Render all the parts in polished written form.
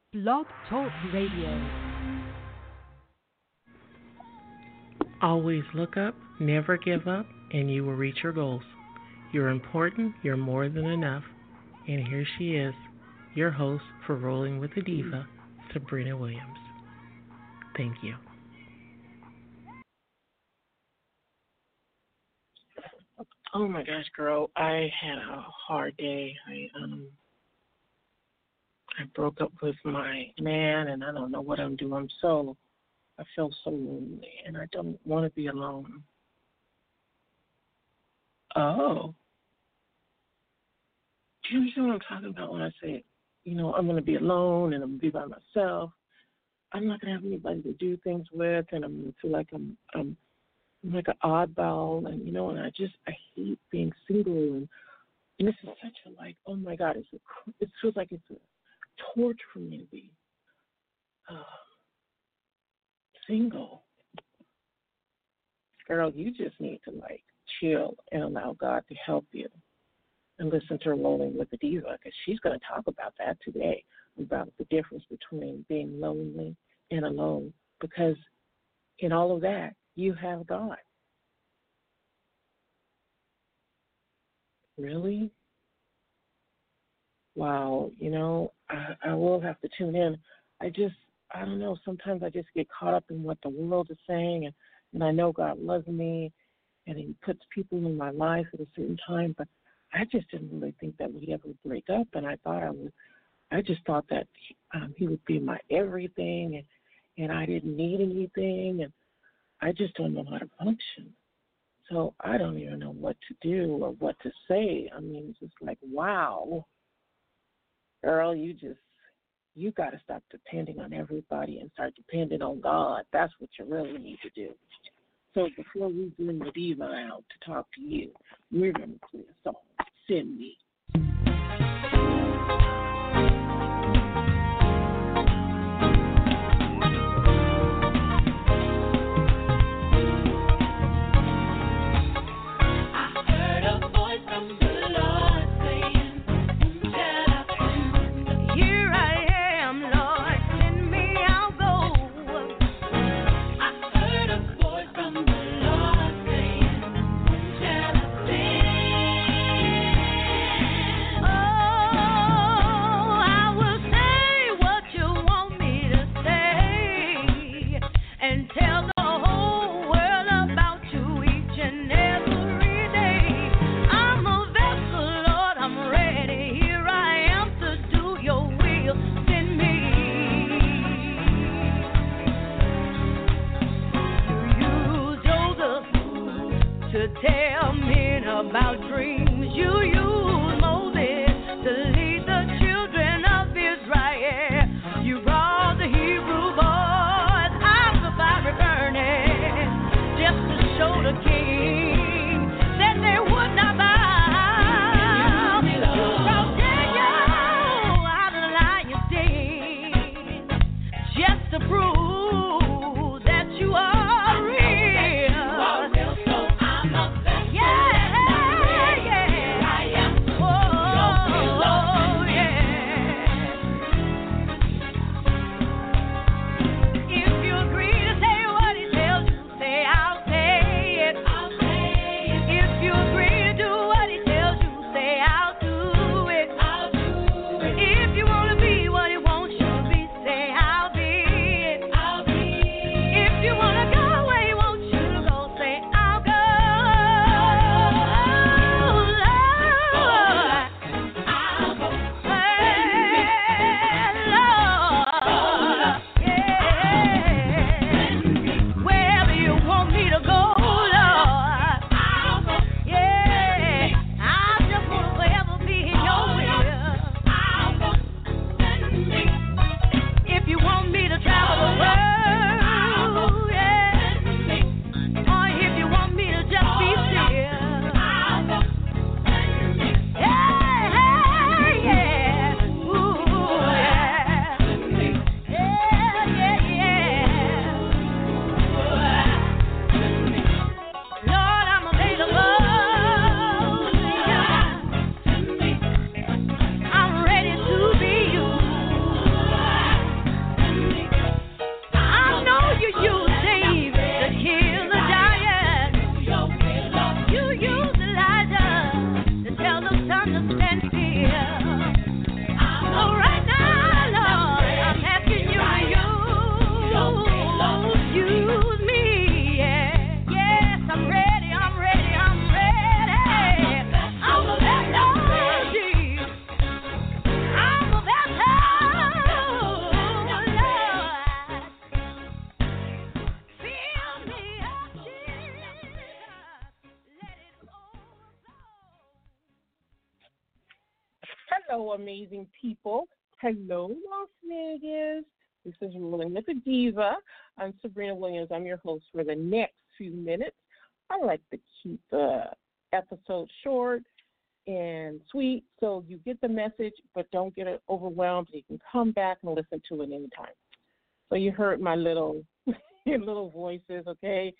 Blog Talk Radio. Always look up, never give up, and you will reach your goals. You're important, you're more than enough. And here she is, your host for Rolling with the Diva, Sabrina Williams. Thank you. Oh my gosh, girl, I had a hard day. I broke up with my man, and I don't know what I'm doing. I feel so lonely, and I don't want to be alone. Oh. Do you understand what I'm talking about when I say, I'm going to be alone and I'm going to be by myself? I'm not going to have anybody to do things with, and I'm going to feel like I'm like an oddball, and, and I hate being single, and this is such a, oh my God, it feels like it's a torture for me to be single. Girl, you just need to, chill and allow God to help you and listen to Rolling with the Diva, because she's going to talk about that today, about the difference between being lonely and alone, because in all of that, you have God. Really? Wow, I will have to tune in. I don't know, sometimes I just get caught up in what the world is saying, and I know God loves me, and He puts people in my life at a certain time, but I just didn't really think that we'd ever break up, and I just thought that He would be my everything, and I didn't need anything, and I just don't know how to function. So I don't even know what to do or what to say. I mean, it's just like, wow, girl, you got to stop depending on everybody and start depending on God. That's what you really need to do. So before we bring the diva out to talk to you, we're going to play a song, Send Me. Yeah. hello, amazing people. Hello, Las Vegas. This is Rolling with a Diva. I'm Sabrina Williams. I'm your host for the next few minutes. I like to keep the episode short and sweet so you get the message, but don't get it overwhelmed. You can come back and listen to it anytime. So you heard my little little voices, okay?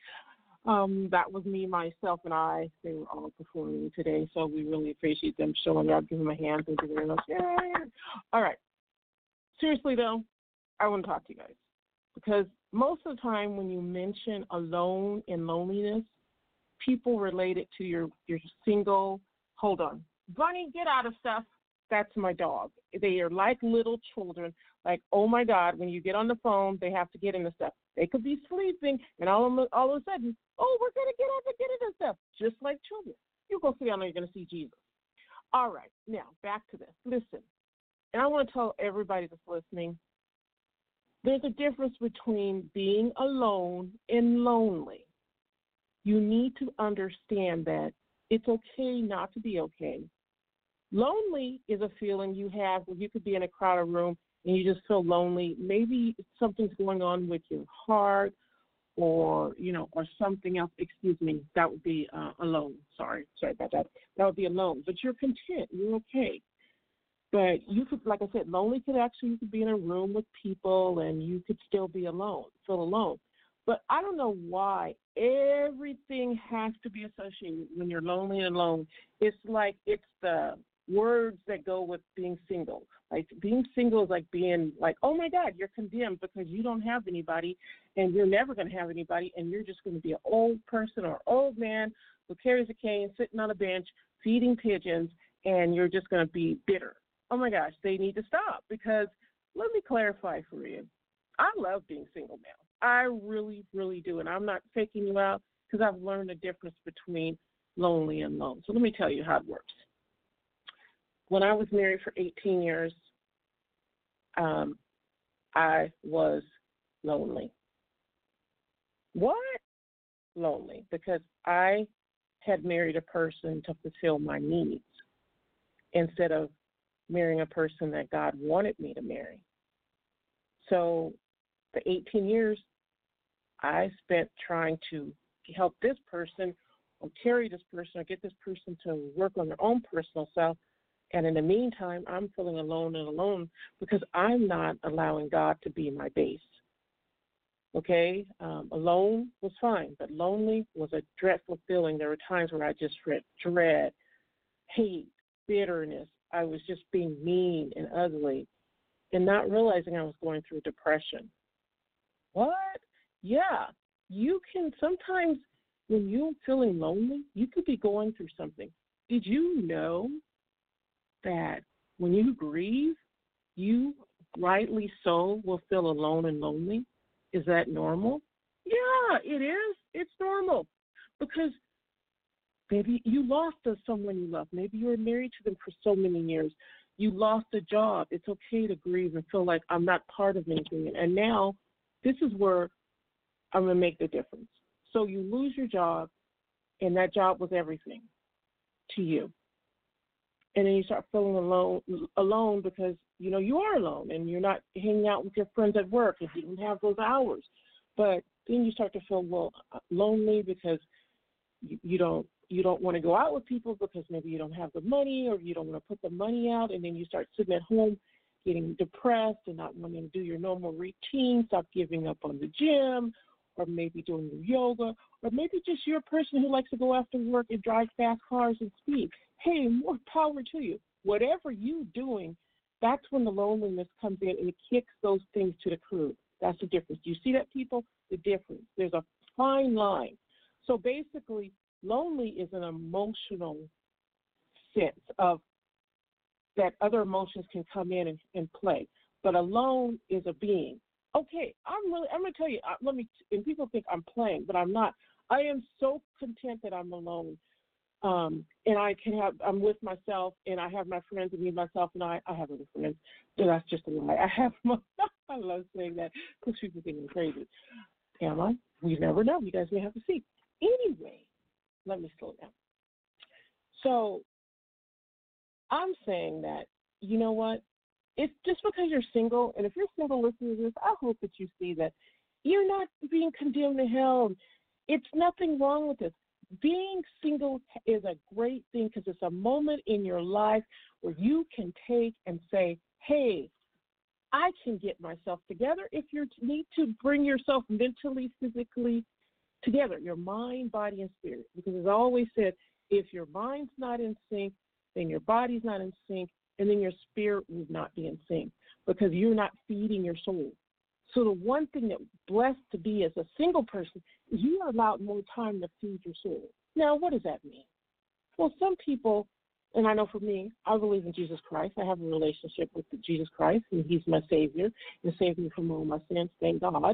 That was me, myself, and I. They were all performing today, so we really appreciate them showing up, giving them a hand, and giving us, yay. All right. Seriously, though, I want to talk to you guys because most of the time when you mention alone and loneliness, people relate it to your single, hold on, Bunny, get out of stuff. That's my dog. They are like little children. Like, oh, my God, when you get on the phone, they have to get into stuff. They could be sleeping, and all of a sudden, oh, we're going to get up and get into stuff, just like children. You go sit down and you're going to see Jesus. All right, now, back to this. Listen, and I want to tell everybody that's listening, there's a difference between being alone and lonely. You need to understand that it's okay not to be okay. Lonely is a feeling you have where you could be in a crowded room and you just feel lonely. Maybe something's going on with your heart or something else. Excuse me, that would be alone. Sorry about that. That would be alone. But you're content. You're okay. But you could, like I said, lonely could actually, you could be in a room with people and you could still be alone, feel alone. But I don't know why everything has to be associated when you're lonely and alone. It's like it's the words that go with being single. Like being single is like being like, oh, my God, you're condemned because you don't have anybody and you're never going to have anybody and you're just going to be an old person or old man who carries a cane, sitting on a bench, feeding pigeons, and you're just going to be bitter. Oh, my gosh, they need to stop because let me clarify for you. I love being single now. I really, really do, and I'm not faking you out because I've learned the difference between lonely and lone. So let me tell you how it works. When I was married for 18 years, I was lonely. What? Lonely, because I had married a person to fulfill my needs instead of marrying a person that God wanted me to marry. So the 18 years I spent trying to help this person or carry this person or get this person to work on their own personal self. And in the meantime, I'm feeling alone because I'm not allowing God to be my base. Okay? Alone was fine, but lonely was a dreadful feeling. There were times where I just felt dread, hate, bitterness. I was just being mean and ugly and not realizing I was going through depression. What? Yeah, you can sometimes when you're feeling lonely, you could be going through something. Did you know that when you grieve, you rightly so will feel alone and lonely? Is that normal? Yeah, it is. It's normal because maybe you lost someone you love. Maybe you were married to them for so many years. You lost a job. It's okay to grieve and feel like I'm not part of anything. And now this is where I'm going to make the difference. So you lose your job, and that job was everything to you. And then you start feeling alone because, you are alone, and you're not hanging out with your friends at work if you don't have those hours. But then you start to feel, lonely because you don't want to go out with people because maybe you don't have the money or you don't want to put the money out, and then you start sitting at home getting depressed and not wanting to do your normal routine, stop giving up on the gym, or maybe doing your yoga, or maybe just you're a person who likes to go after work and drive fast cars and speed. Hey, more power to you. Whatever you're doing, that's when the loneliness comes in and it kicks those things to the curb. That's the difference. Do you see that, people? The difference. There's a fine line. So basically, lonely is an emotional sense of that other emotions can come in and play. But alone is a being. Okay, I'm going to tell you, and people think I'm playing, but I'm not. I am so content that I'm alone. And I'm with myself, and I have my friends, and me, myself, and I have other friends. So that's just a lie. I love saying that because people think I'm crazy. Am I? We never know. You guys may have to see. Anyway, let me slow down. So I'm saying that you know what? It's just because you're single, and if you're single listening to this, I hope that you see that you're not being condemned to hell. It's nothing wrong with this. Being single is a great thing because it's a moment in your life where you can take and say, hey, I can get myself together. If you need to bring yourself mentally, physically together, your mind, body, and spirit. Because as I always said, if your mind's not in sync, then your body's not in sync, and then your spirit will not be in sync because you're not feeding your soul. So the one thing that blessed to be as a single person is you are allowed more time to feed your soul. Now, what does that mean? Well, some people, and I know for me, I believe in Jesus Christ. I have a relationship with Jesus Christ, and he's my Savior and saved me from all my sins, thank God.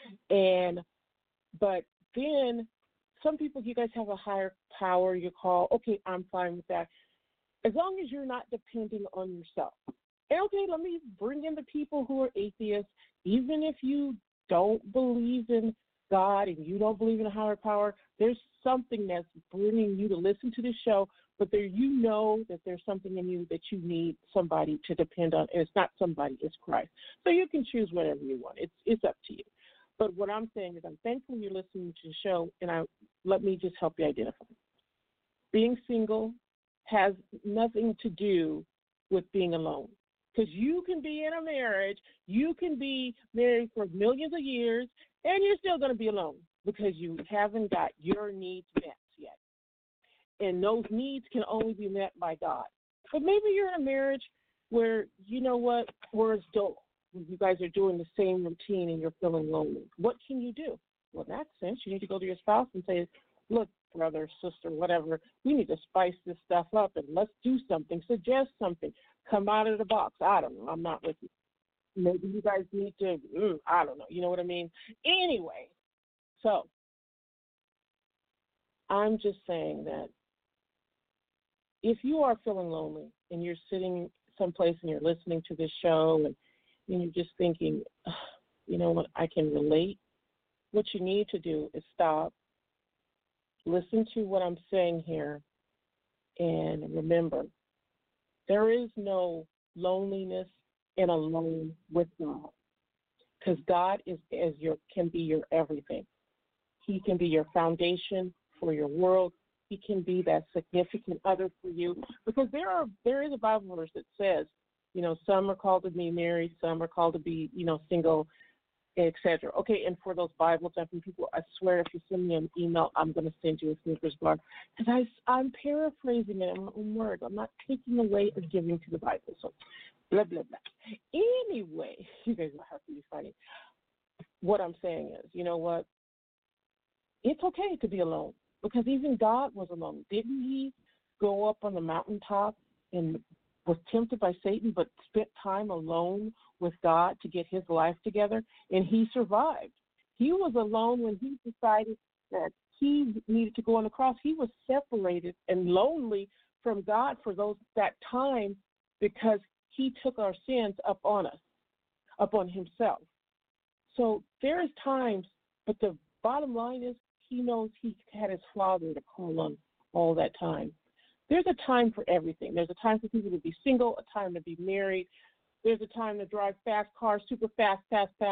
But then some people, you guys have a higher power you call, okay, I'm fine with that. As long as you're not depending on yourself. And okay, let me bring in the people who are atheists. Even if you don't believe in God and you don't believe in a higher power, there's something that's bringing you to listen to this show, but there you know that there's something in you that you need somebody to depend on. And it's not somebody, it's Christ. So you can choose whatever you want. It's up to you. But what I'm saying is I'm thankful you're listening to the show, and let me just help you identify. Being single has nothing to do with being alone. Because you can be in a marriage, you can be married for millions of years, and you're still going to be alone because you haven't got your needs met yet. And those needs can only be met by God. But maybe you're in a marriage where, you know what, where it's dull. You guys are doing the same routine and you're feeling lonely. What can you do? Well, in that sense, you need to go to your spouse and say, look, brother, sister, whatever, we need to spice this stuff up and let's do something, suggest something, come out of the box. I don't know. I'm not with you. Maybe you guys need to, I don't know. You know what I mean? Anyway, so I'm just saying that if you are feeling lonely and you're sitting someplace and you're listening to this show and you're just thinking, you know what, I can relate, what you need to do is stop, listen to what I'm saying here, and remember, there is no loneliness and alone with God, because God can be your everything. He can be your foundation for your world. He can be that significant other for you, because there is a Bible verse that says, you know, some are called to be married, some are called to be, you know, single, etc. Okay, and for those Bible typing people, I swear if you send me an email, I'm going to send you a Snickers bar. Because I'm paraphrasing it in my own words. I'm not taking away or giving to the Bible. So, blah, blah, blah. Anyway, you guys will have to be funny. What I'm saying is, you know what? It's okay to be alone. Because even God was alone. Didn't he go up on the mountaintop and was tempted by Satan, but spent time alone with God to get his life together, and he survived. He was alone when he decided that he needed to go on the cross. He was separated and lonely from God for that time because he took our sins upon us, upon himself. So there is times, but the bottom line is he knows he had his Father to call on all that time. There's a time for everything. There's a time for people to be single, a time to be married. There's a time to drive fast cars, super fast.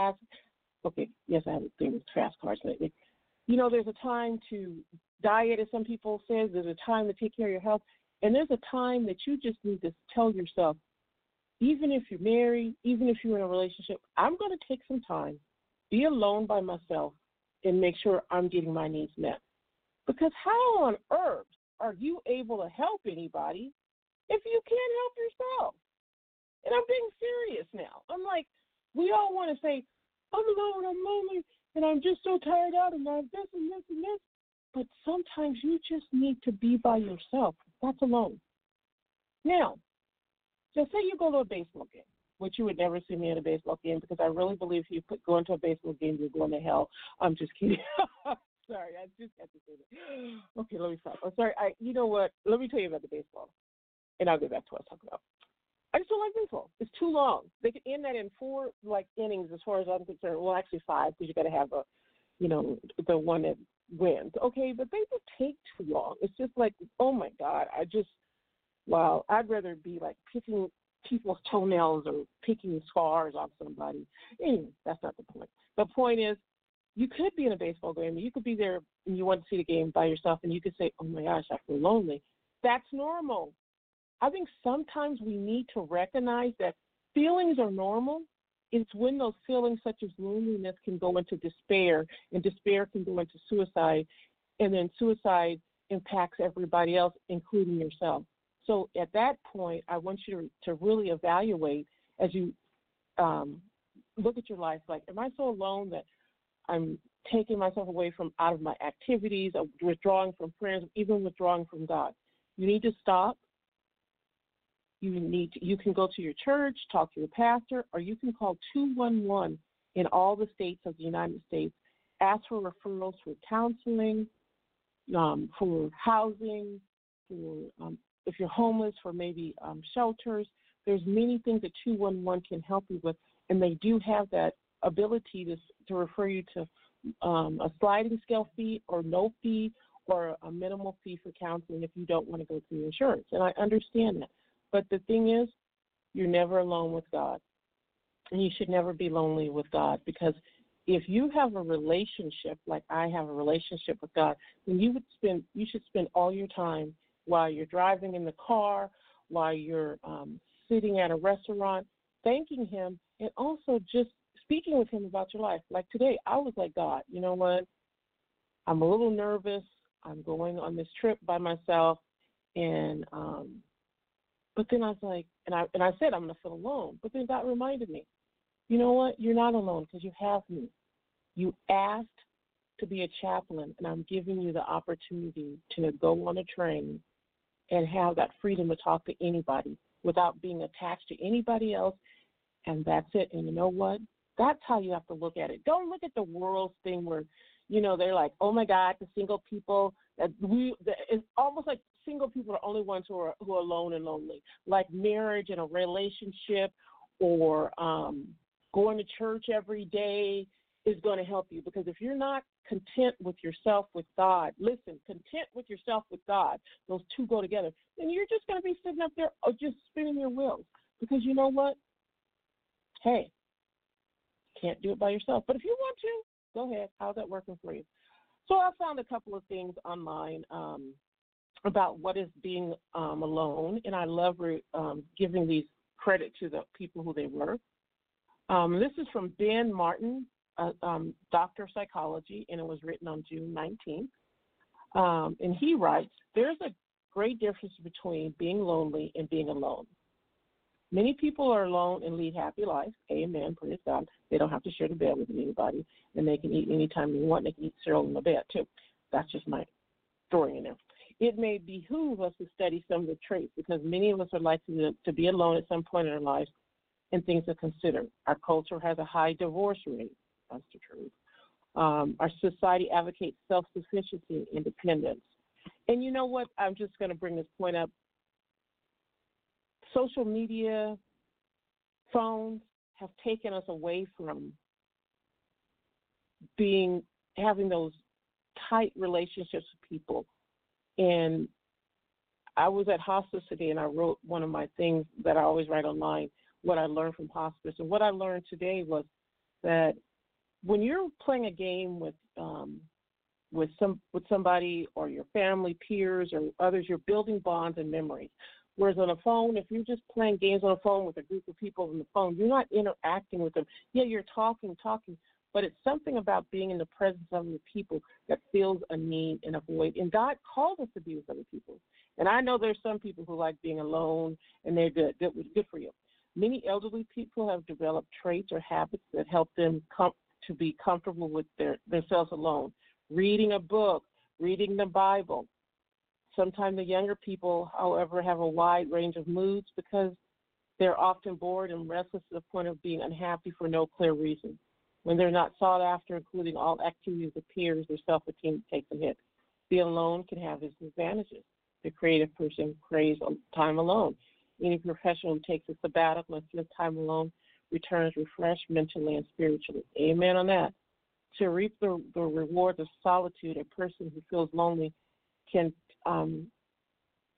Okay, yes, I have a thing with fast cars lately. You know, there's a time to diet, as some people say. There's a time to take care of your health. And there's a time that you just need to tell yourself, even if you're married, even if you're in a relationship, I'm going to take some time, be alone by myself, and make sure I'm getting my needs met. Because how on earth are you able to help anybody if you can't help yourself? And I'm being serious now. I'm like, we all want to say, I'm alone, I'm lonely, and I'm just so tired out, and I'm this and this and this. But sometimes you just need to be by yourself. That's alone. Now, just say you go to a baseball game, which you would never see me at a baseball game because I really believe if you go into a baseball game, you're going to hell. I'm just kidding. Sorry, I just had to say that. Okay, let me stop. I'm sorry. You know what? Let me tell you about the baseball, and I'll get back to what I was talking about. I just don't like baseball. It's too long. They could end that in 4 innings, as far as I'm concerned. Well, actually 5, because you got to have the one that wins. Okay, but they just take too long. It's just like, oh my God, wow. I'd rather be like picking people's toenails or picking scars off somebody. Anyway, that's not the point. The point is, you could be in a baseball game. You could be there and you want to see the game by yourself, and you could say, oh, my gosh, I feel lonely. That's normal. I think sometimes we need to recognize that feelings are normal. It's when those feelings such as loneliness can go into despair, and despair can go into suicide, and then suicide impacts everybody else, including yourself. So at that point, I want you to really evaluate as you look at your life, like, am I so alone that I'm taking myself away from out of my activities, of withdrawing from friends, even withdrawing from God? You need to stop. You can go to your church, talk to your pastor, or you can call 211 in all the states of the United States. Ask for referrals for counseling, for housing, for if you're homeless, for maybe shelters. There's many things that 211 can help you with, and they do have that ability to refer you to a sliding scale fee or no fee or a minimal fee for counseling if you don't want to go through insurance. And I understand that. But the thing is, you're never alone with God. And you should never be lonely with God, because if you have a relationship like I have a relationship with God, then you should spend all your time while you're driving in the car, while you're sitting at a restaurant, thanking Him, and also just speaking with Him about your life. Like today, I was like, God, you know what? I'm a little nervous. I'm going on this trip by myself, and but then I was like, and I said I'm going to feel alone. But then God reminded me, you know what? You're not alone because you have me. You asked to be a chaplain, and I'm giving you the opportunity to go on a train and have that freedom to talk to anybody without being attached to anybody else, and that's it. And you know what? That's how you have to look at it. Don't look at the world's thing where, they're like, oh, my God, the single people. It's almost like single people are the only ones who are alone and lonely, like marriage and a relationship or going to church every day is going to help you. Because if you're not content with yourself with God, listen, content with yourself with God, those two go together, then you're just going to be sitting up there or just spinning your wheels. Because you know what? Hey, can't do it by yourself. But if you want to, go ahead. How's that working for you? So I found a couple of things online about what is being alone, and I love giving these credit to the people who they were. This is from Ben Martin, Doctor of Psychology, and it was written on June 19th. And he writes, there's a great difference between being lonely and being alone. Many people are alone and lead happy lives. Amen, praise God. They don't have to share the bed with anybody, and they can eat anytime they want. They can eat cereal in the bed, too. That's just my story in there. It may behoove us to study some of the traits, because many of us are likely to be alone at some point in our lives, and things to consider. Our culture has a high divorce rate. That's the truth. Our society advocates self-sufficiency and independence. And you know what? I'm just going to bring this point up. Social media, phones have taken us away from having those tight relationships with people. And I was at hospice today, and I wrote one of my things that I always write online, what I learned from hospice. And what I learned today was that when you're playing a game with somebody or your family, peers, or others, you're building bonds and memories. Whereas on a phone, if you're just playing games on a phone with a group of people on the phone, you're not interacting with them. Yeah, you're talking, but it's something about being in the presence of other people that fills a need and a void. And God called us to be with other people. And I know there's some people who like being alone, and they're good. That was good for you. Many elderly people have developed traits or habits that help them to be comfortable with themselves alone. Reading a book, reading the Bible. Sometimes the younger people, however, have a wide range of moods because they're often bored and restless to the point of being unhappy for no clear reason. When they're not sought after, including all activities of peers, their self-esteem takes a hit. Being alone can have its advantages. The creative person craves time alone. Any professional who takes a sabbatical and spends time alone returns refreshed mentally and spiritually. Amen on that. To reap the rewards of solitude, a person who feels lonely can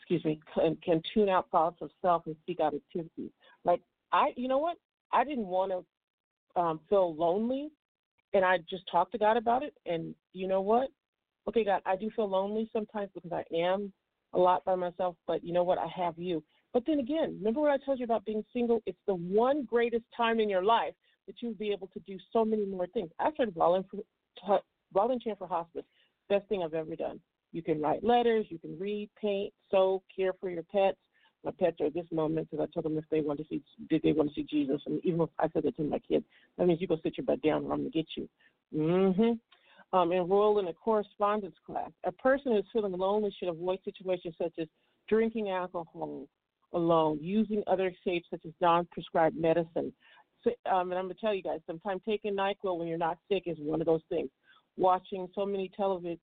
can tune out thoughts of self and seek out activities. Like you know what? I didn't want to feel lonely, and I just talked to God about it. And you know what? Okay, God, I do feel lonely sometimes because I am a lot by myself. But you know what? I have you. But then again, remember what I told you about being single? It's the one greatest time in your life that you'll be able to do so many more things. I started volunteering for hospice. Best thing I've ever done. You can write letters, you can read, paint, sew, care for your pets. My pets are at this moment because I told them if they want to see, did they want to see Jesus, and even if I said that to my kids, that means you go sit your butt down or I'm going to get you. Enroll in a correspondence class. A person who is feeling lonely should avoid situations such as drinking alcohol alone, using other escapes such as non-prescribed medicine. So, and I'm going to tell you guys, sometimes taking NyQuil when you're not sick is one of those things. Watching so much television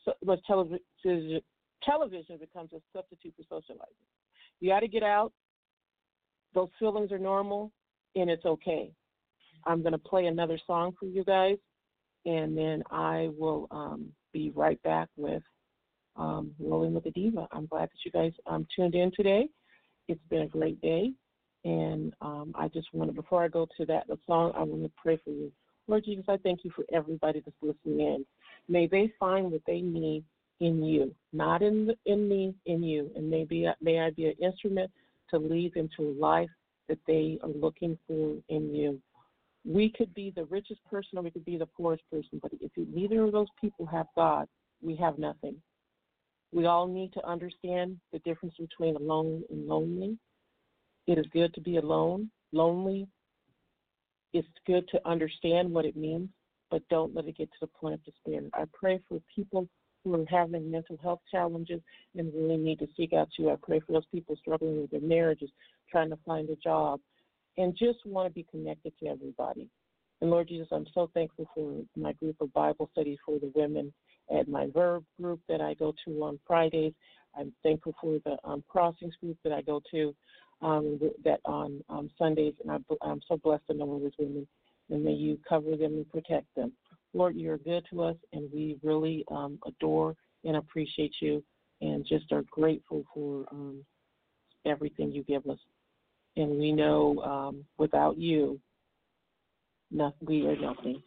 becomes a substitute for socializing. You got to get out. Those feelings are normal, and it's okay. I'm going to play another song for you guys, and then I will be right back with Rolling with the Diva. I'm glad that you guys tuned in today. It's been a great day, and I just want to, before I go to the song, I want to pray for you. Lord Jesus, I thank you for everybody that's listening in. May they find what they need in you, not in me, in you. And may I be an instrument to lead them to a life that they are looking for in you. We could be the richest person or we could be the poorest person, but if neither of those people have God, we have nothing. We all need to understand the difference between alone and lonely. It is good to be alone. Lonely, it's good to understand what it means, but don't let it get to the point of despair. I pray for people who are having mental health challenges and really need to seek out you. I pray for those people struggling with their marriages, trying to find a job, and just want to be connected to everybody. And Lord Jesus, I'm so thankful for my group of Bible studies for the women at my Verb group that I go to on Fridays. I'm thankful for the Crossings group that I go to that on Sundays, and I'm so blessed to know those women, and may you cover them and protect them. Lord, you're good to us, and we really adore and appreciate you and just are grateful for everything you give us. And we know without you, we are nothing.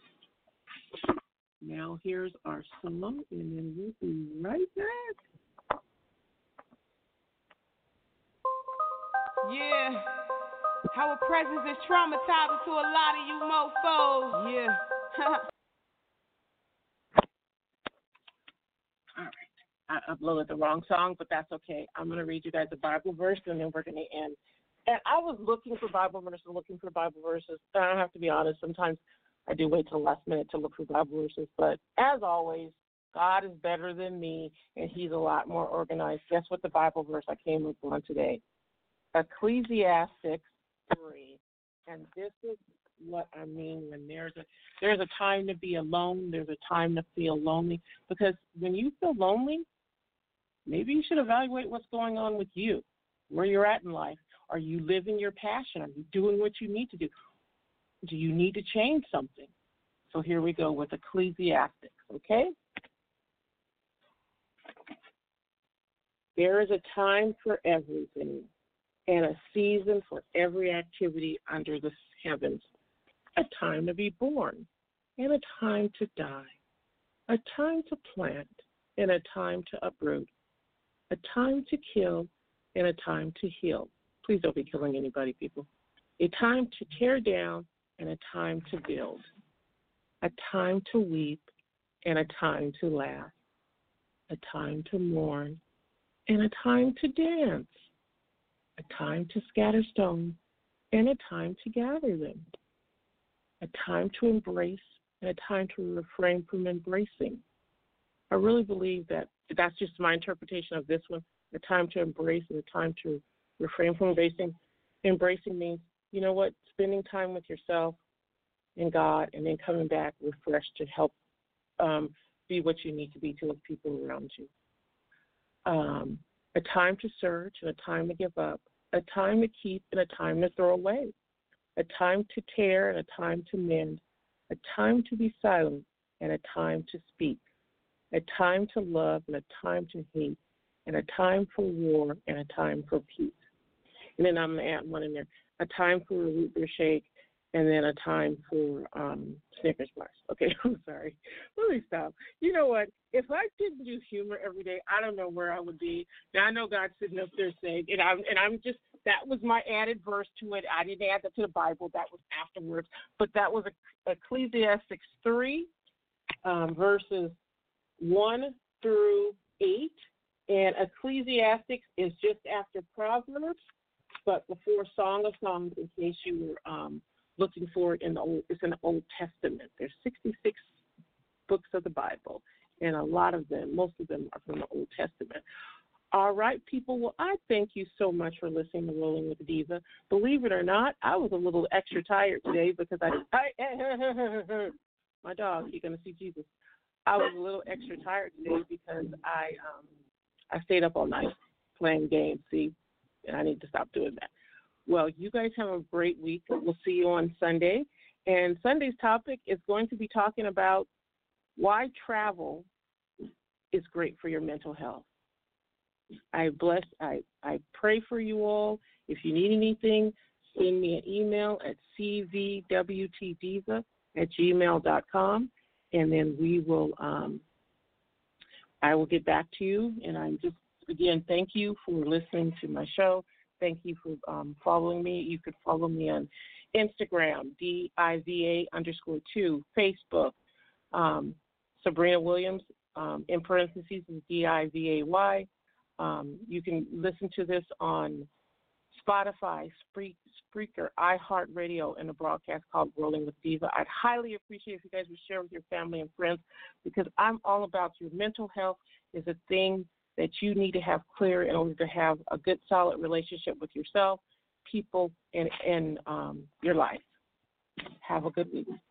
Now here's our song, and then we'll be right back. Yeah, our presence is traumatizing to a lot of you mofos. Yeah. All right. I uploaded the wrong song, but that's okay. I'm going to read you guys a Bible verse, and then we're going to end. And I was looking for Bible verses. I don't have to be honest. Sometimes I do wait till the last minute to look for Bible verses. But as always, God is better than me, and he's a lot more organized. Guess what the Bible verse I came up on today? Ecclesiastes 3. And this is what I mean when there's a time to be alone, there's a time to feel lonely. Because when you feel lonely, maybe you should evaluate what's going on with you, where you're at in life. Are you living your passion? Are you doing what you need to do? Do you need to change something? So here we go with Ecclesiastes, okay? There is a time for everything and a season for every activity under the heavens, a time to be born and a time to die, a time to plant and a time to uproot, a time to kill and a time to heal. Please don't be killing anybody, people. A time to tear down and a time to build, a time to weep and a time to laugh, a time to mourn and a time to dance, a time to scatter stones and a time to gather them, a time to embrace and a time to refrain from embracing. I really believe that that's just my interpretation of this one, a time to embrace and a time to refrain from embracing. Embracing means, you know what, spending time with yourself and God and then coming back refreshed to help be what you need to be to the people around you. A time to search and a time to give up, a time to keep and a time to throw away, a time to tear and a time to mend, a time to be silent and a time to speak, a time to love and a time to hate, and a time for war and a time for peace. And then I'm going to add one in there, a time for a root beer shake, and then a time for Snickers bars. Okay, I'm sorry. Let me stop. You know what? If I didn't do humor every day, I don't know where I would be. Now, I know God's sitting up there saying, and I'm just, that was my added verse to it. I didn't add that to the Bible. That was afterwards. But that was Ecclesiastes 3, verses 1 through 8. And Ecclesiastes is just after Proverbs, but before Song of Songs, in case you were looking for it it's in the Old Testament. There's 66 books of the Bible, and a lot of them, most of them are from the Old Testament. All right, people. Well, I thank you so much for listening to Rolling with Diva. Believe it or not, I was a little extra tired today because my dog, you're going to see Jesus. I was a little extra tired today because I stayed up all night playing games, see, and I need to stop doing that. Well, you guys have a great week. We'll see you on Sunday. And Sunday's topic is going to be talking about why travel is great for your mental health. I pray for you all. If you need anything, send me an email at cvwtdiva@gmail.com, and then we will I will get back to you. And I'm just, again, thank you for listening to my show. Thank you for following me. You could follow me on Instagram, DIVA_2, Facebook, Sabrina Williams, in parentheses, is DIVAY. You can listen to this on Spotify, Spreaker, iHeartRadio, and a broadcast called Rolling with Diva. I'd highly appreciate if you guys would share with your family and friends, because I'm all about your mental health is a thing that you need to have clear in order to have a good, solid relationship with yourself, people, and your life. Have a good week.